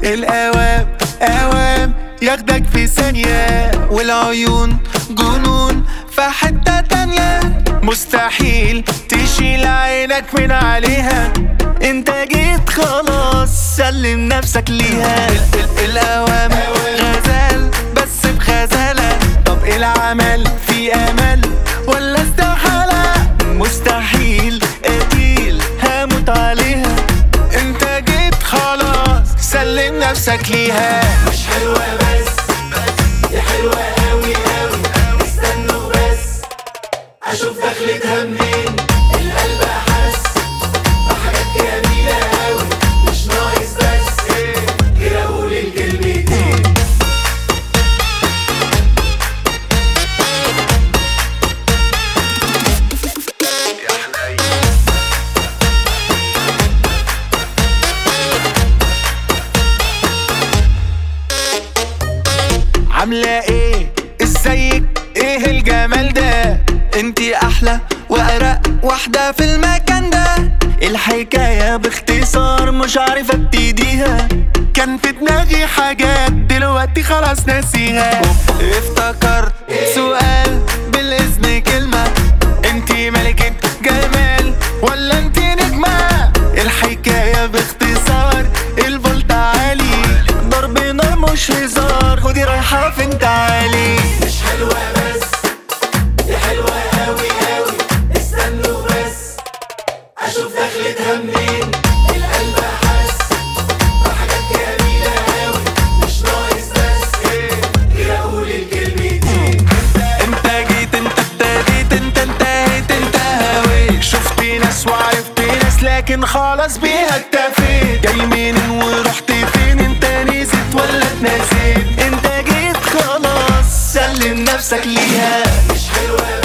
الأوام أوام ياخدك في ثانية، والعيون جنون في حتة تانية. مستحيل تشيل عينك من عليها، انت جيت خلاص سلم نفسك ليها. الأوام غزال بس بغزالة، طب ايه العمل؟ في امل ولا استحالة؟ مستحيل قتيل هموت عليها، انت جيت خلاص سلم نفسك ليها. مش حلوة بس دي حلوة أوي أوي، استنوا بس أشوف دخلتها منين. القلب أحس بحاجات جميلة أوي، مش ناقص بس غير أقول الكلمتين. عاملة ايه؟ ازيك؟ ايه الجمال ده؟ انتي احلى وارق واحدة في المكان ده. الحكاية باختصار مش عارف ابتديها، كان في دماغي حاجات دلوقتي خلاص ناسيها. افتكرت سؤال بالاذن كلمة، انتي ملكة جمال ولا انتي نجمة؟ الحكاية باختصار الفولت عالي، ضرب نار مش هزار، خدي رايحة فين تعالي. مش حلوة بس دي حلوة أوي أوي، استنوا بس أشوف دخلتها منين. القلب أحس بحاجات جميلة أوي، مش ناقص بس غير أقول الكلمتين. انت جيت انت ابتديت انت انتهيت انت هويت، شفت ناس وعرفت ناس لكن خلاص بيها اكتفيت. جاي منين ورحت فين؟ انت نسيت ولا اتنسيت؟ انت جيت خلاص سلم نفسك ليها. مش حلوة